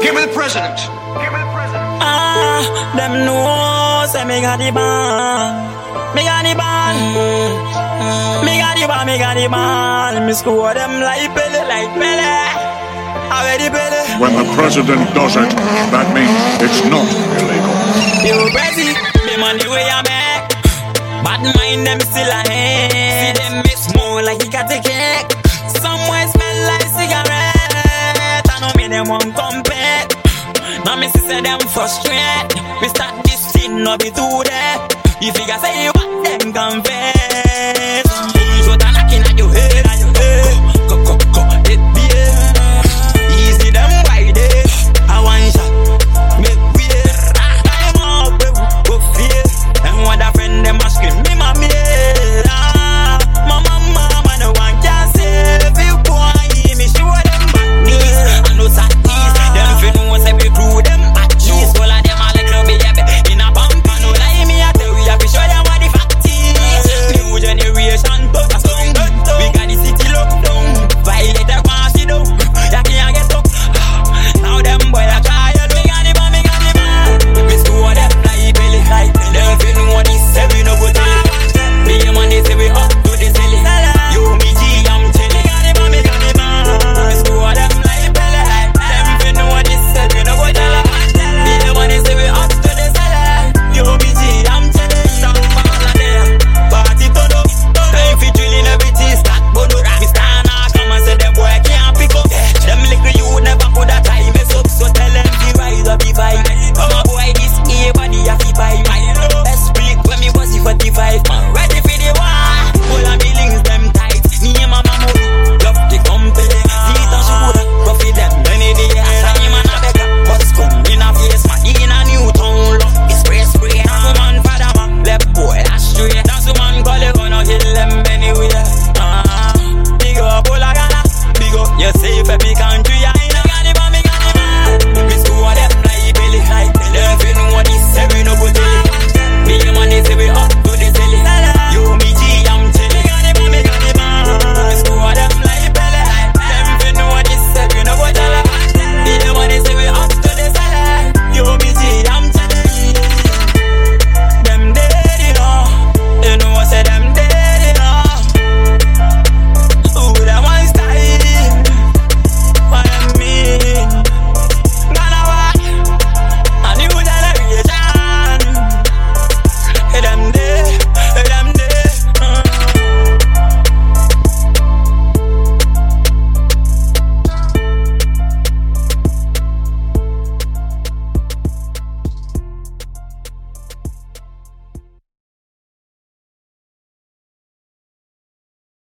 Give me the president. Them know say me got the band. Me got the band. Me got the band, me got the band. Me score them like Pele, like Pele. Already Pele. When the president does it, that means it's not illegal. You crazy, me money way I make. Bad mind them still a hate. See them mix more like he got the cake. Somewhere smell like cigarette. I know me them won't compare. Now me say them frustrate. We start this thing, no be too there. If you say what them confess.